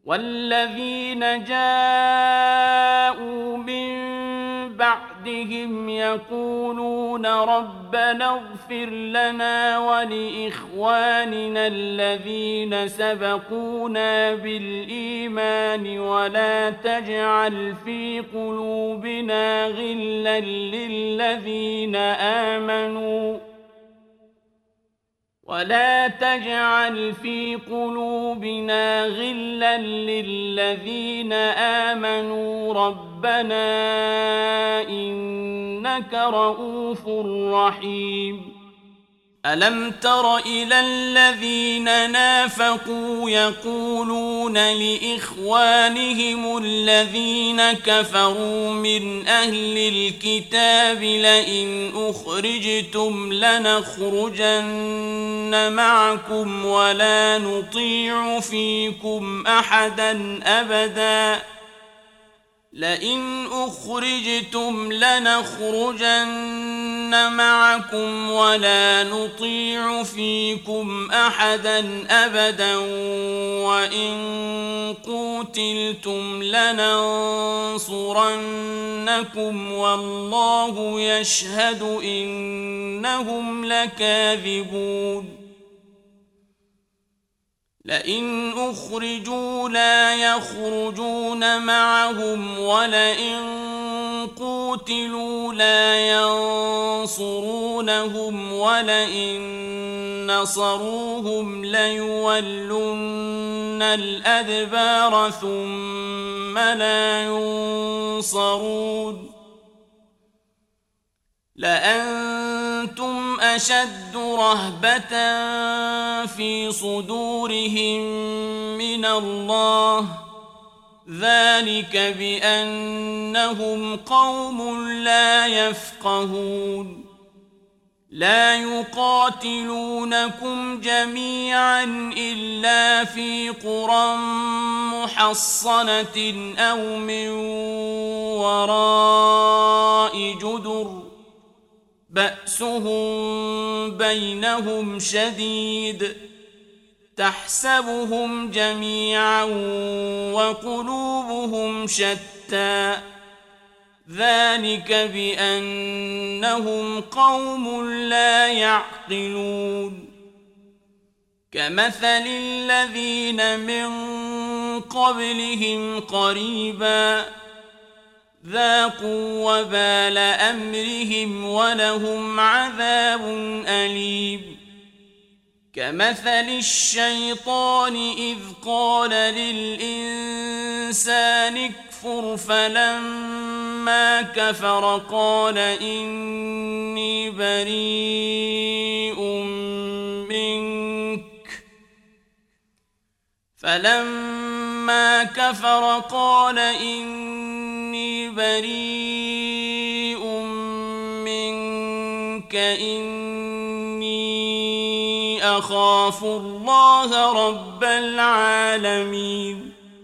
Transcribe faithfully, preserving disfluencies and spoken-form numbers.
والذين جاءوا من بعدهم يقولون ربنا اغفر لنا ولإخواننا الذين سبقونا بالإيمان ولا تجعل في قلوبنا غلا للذين آمنوا ولا تجعل في قلوبنا غلا للذين آمنوا ربنا إنك رؤوف رحيم. ألم تر إلى الذين نافقوا يقولون لإخوانهم الذين كفروا من أهل الكتاب لئن أخرجتم لنخرجن معكم ولا نطيع فيكم أحدا أبدا لئن أخرجتم لنخرجن معكم ولا نطيع فيكم أحدا أبدا وإن قوتلتم لننصرنكم والله يشهد إنهم لكاذبون. لئن أخرجوا لا يخرجون معهم ولئن قوتلوا لا ينصرونهم ولئن نصروهم ليولن الأدبار ثم لا ينصرون. لأنتم أشد رهبة في صدورهم من الله ذلك بأنهم قوم لا يفقهون. لا يقاتلونكم جميعا إلا في قرى محصنة أو من وراء جدر بأسهم بينهم شديد تحسبهم جميعا وقلوبهم شتى ذلك بأنهم قوم لا يعقلون. كمثل الذين من قبلهم قريبا ذاقوا وبال أمرهم ولهم عذاب أليم. كمثل الشيطان إذ قال للإنسان اكفر فلما كفر قال إني بريء منك فلما كفر قال إني بريء منك إني أخاف الله رب العالمين.